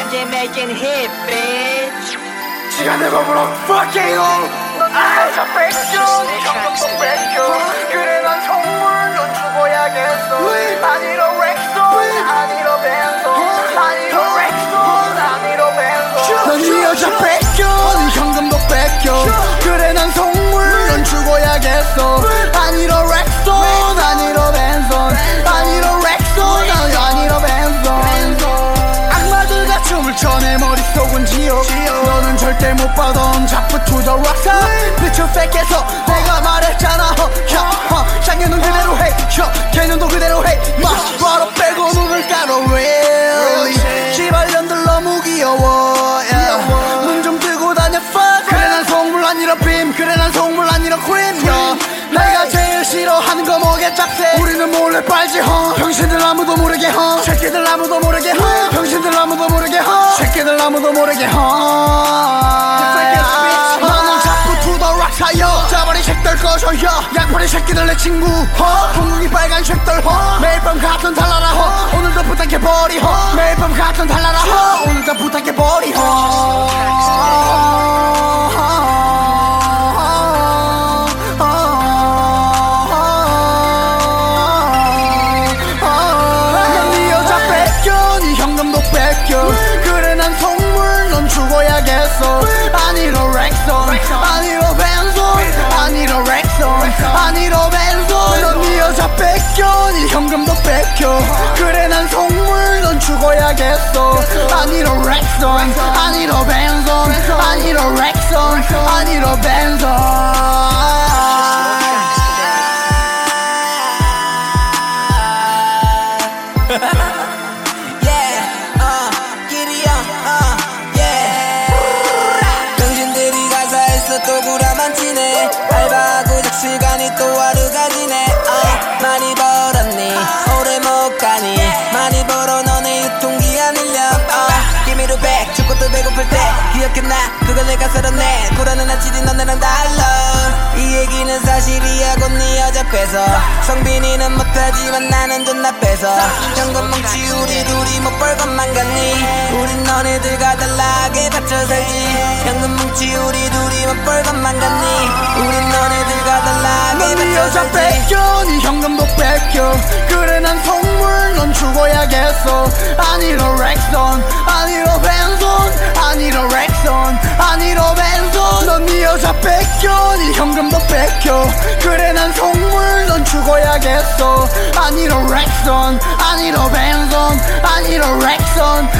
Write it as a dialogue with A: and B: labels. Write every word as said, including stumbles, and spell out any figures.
A: J making hit, bitch.
B: 시간을 거부로 fuck you. 넌 여자 뺏겨 네 현금도 뺏겨 그래 난 선물 넌 죽어야겠어 아니로 렉소 아니로 벤소 아니로 렉소 아니로 벤소 넌 네 여자 뺏겨 네 현금도 뺏겨 그래 난 선물 넌 죽어야겠어 아니로 렉소 아니로 벤소 아니로 렉소 아니로 벤소 악마들과 춤을 춰 내 머릿속은 지옥 너는 절대 못 받던 자프 투더 락사 빛을 뺏겨서 내가 말했잖아 야 작년은 그대로 해 개년도 그대로 해 막 바로 빼고 눈을 깔어 really 시발년들 너무 귀여워 눈 좀 뜨고 다녀 fuck 그래 난 속물 아니라 빔 그래 난 속물 아니라 크림 내가 제일 싫어하는 거 뭐게 짝새 우리는 몰래 빨지 허 병신들 아무도 모르게 허 새끼들 아무도 모르게 허 병신들 아무도 모르게 허 새끼들 아무도 모르게 허 나는 자꾸 투더 락 사여 자발이 색들 꺼져요 약팔이 새끼들 내 친구 허 붕붕이 빨간 색들 허 매일 밤 같은 달라라 허 오늘도 부탁해버리 허 매일 밤 같은 달라라 허 오늘도 부탁해버리 허 그래 난 속물 넌 죽어야겠어 아니로 렉손 아니로 벤손 아니로 렉손 아니로 벤손 넌 네 여자 뺏겨 네 현금도 뺏겨 그래 난 속물 넌 죽어야겠어 아니로 렉손 아니로 벤손 아니로 렉손 아니로 벤손
C: 또 구라만 치네 알바하고 적시간이 또 하루가 지네 어, 많이 벌었니 오래 못 가니 많이 벌어 너네 유통기한 일 년 어, Give me the back 죽고도 배고플 때 기억했나 그걸 내가 썰어내 구라는 아치지 너네랑 달라 이 얘기는 사실이야 곧 네 여자 뺏어 성빈이는 못하지만 나는 존나 뺏어 현금 뭉치 우리 둘이 못 벌 것만 같니 우린 너네들과 달라게 받쳐 살지 현금 뭉치 우리 둘이 못 벌 것만 같니 우린 너네들과 달라게
B: 넌 네 여자 뺏겨 네 현금도 뺏겨 그래 난 속물 넌 죽어야겠어 아니로 렉손 아니로 벤손 아니로 렉손 아니로 벤손 넌 네 여자 뺏겨 네 현금도 뺏겨 그래 난 속물 넌 죽어야겠어 아니로 렉손 아니로 벤손 아니로 렉손